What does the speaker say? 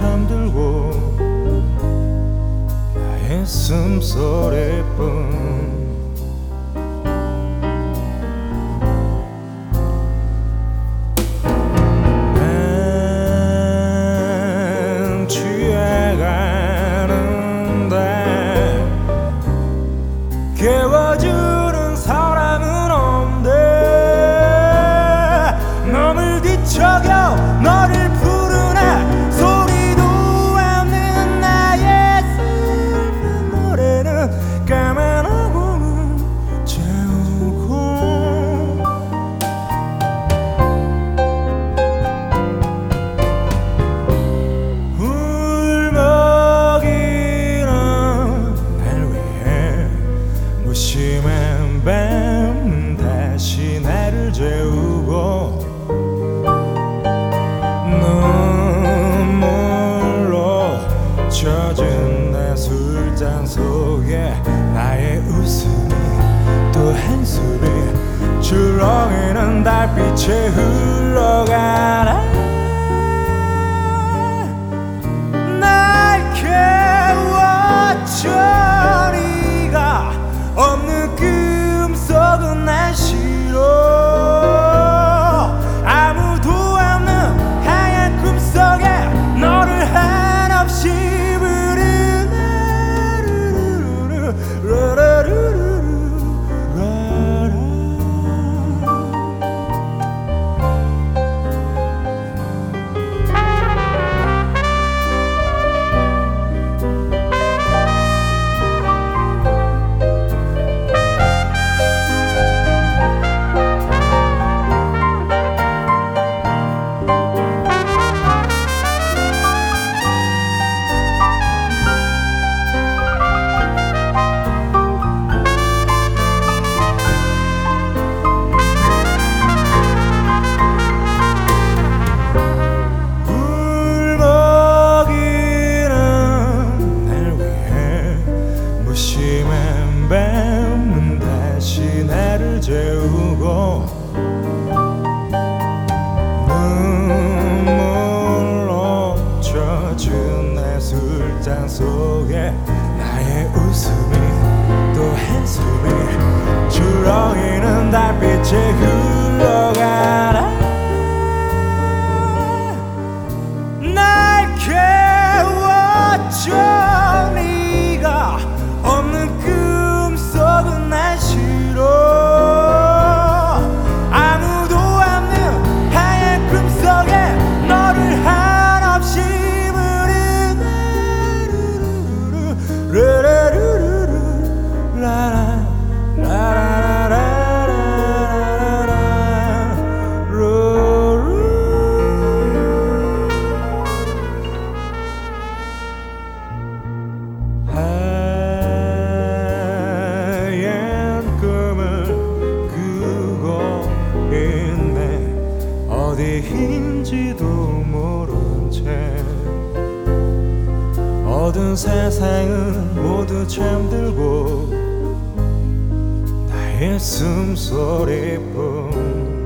잠들고 나의 숨소리뿐 깨워주는 사랑은 없네. 너를 뒤척여 너를 부르네. 소리도 없는 나의 슬픈 노래는 까만하고는 재우고 울먹이는 날 위해 무심한 밤 다시 나를 재우고 눈물로 젖은 내 술잔 속에 나의 웃음이 또 한숨이 출렁이는 달빛에 흘러가나. 날 깨워줘. 없는 꿈속은 난 싫어. 아무도 없는 하얀 꿈속에 너를 한없이 부르는 밤은 다시 나를 재우고 눈물로 젖은 내 술잔 속에 나의 웃음이 또 한숨이 출렁이는 달빛에 흘러가나. 날 깨워줘. 네가 없는 꿈속은 난 싫어. 아무도 없는 하얀 꿈속에 너를 한없이 부르는 어디인지도 모른 채 어두운 세상은 모두 잠들고 나의 숨소리뿐